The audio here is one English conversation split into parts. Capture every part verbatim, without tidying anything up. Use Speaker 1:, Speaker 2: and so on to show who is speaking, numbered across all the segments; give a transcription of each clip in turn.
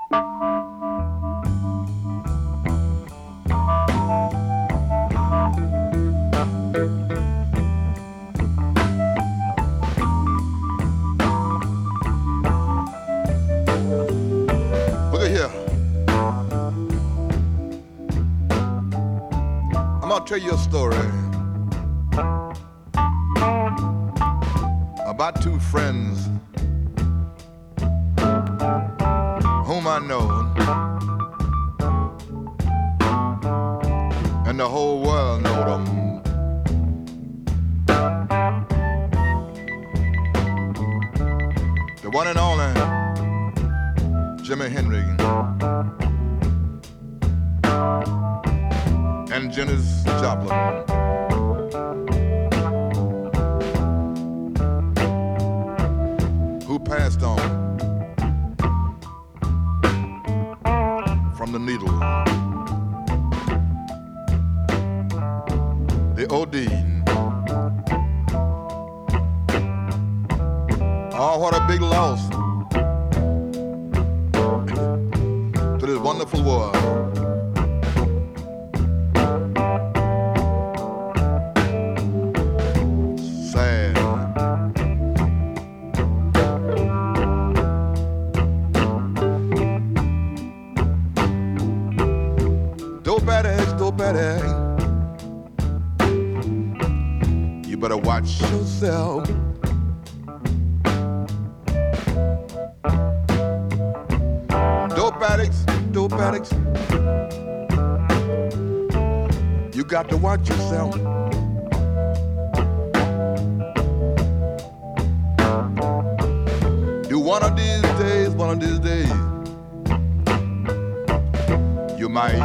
Speaker 1: Look at here. I'm gonna tell you a story about two friends whom I know, and the whole world know them. The one and only Jimi Hendrix and Janis Joplin. Who passed on from the needle. They OD'd. Oh, what a big loss to this wonderful world. Sad. Dope addicts, dope addicts, you better watch yourself. Dope addicts, dope addicts, you got to watch yourself. Do one of these days, one of these days, you might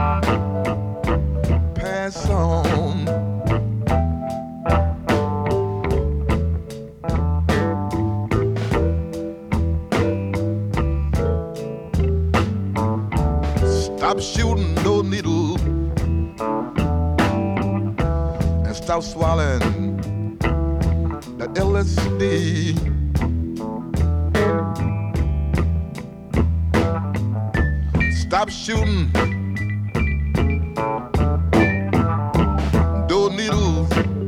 Speaker 1: pass on. Stop shooting those needles and stop swallowing that L S D. Stop shooting those needles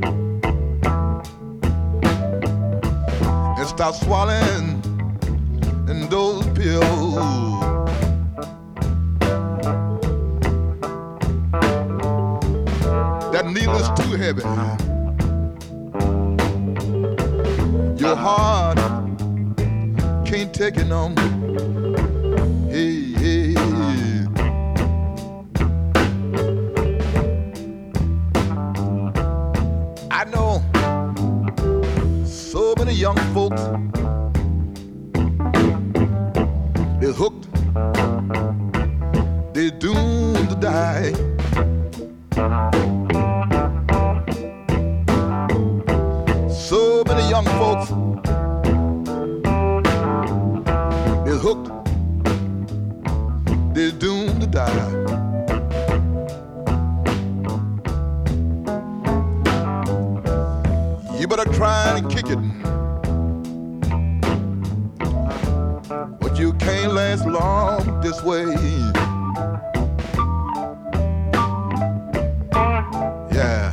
Speaker 1: and stop swallowing and those pills. That needle is too heavy. Your heart can't take it no more. Hey, hey. I know so many young folks, they're hooked, they're doomed to die. So many young folks is hooked, they're doomed to die. You better try and kick it, but you can't last long this way. Yeah.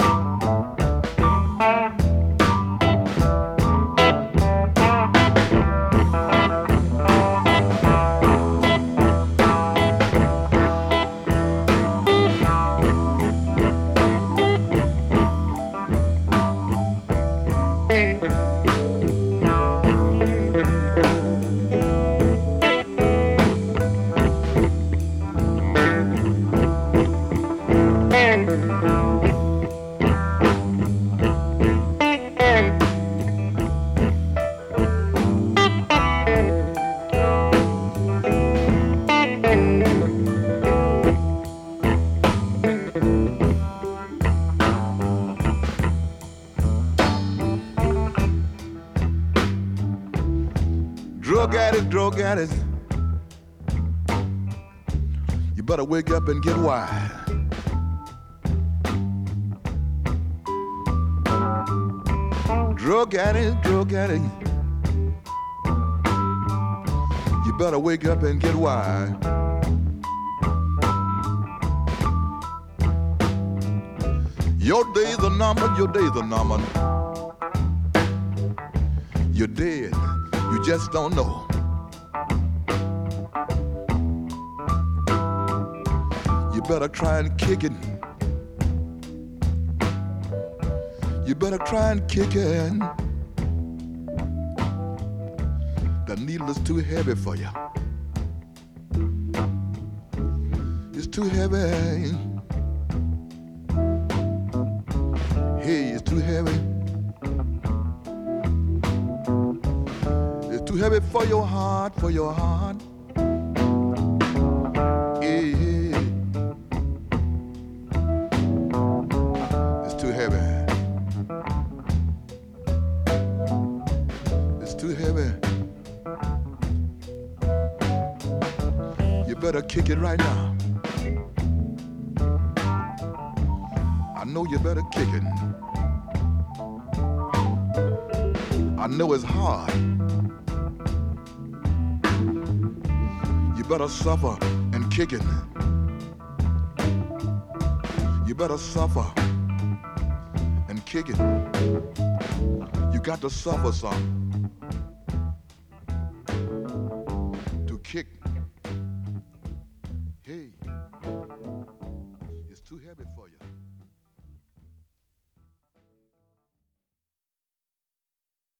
Speaker 1: Drug addict, drug addict, you better wake up and get wise. Drug addict, drug addict, you better wake up and get wise. Your days are numbered, your days are numbered. You're dead, you just don't know. You better try and kick it. You better try and kick it. The needle is too heavy for you. It's too heavy. Hey, it's too heavy. It's too heavy for your heart, for your heart. Hey, hey. It's too heavy. It's too heavy. You better kick it right now. I know you better kick it. I know it's hard. You better suffer and kick it. You better suffer and kick it. You got to suffer some to kick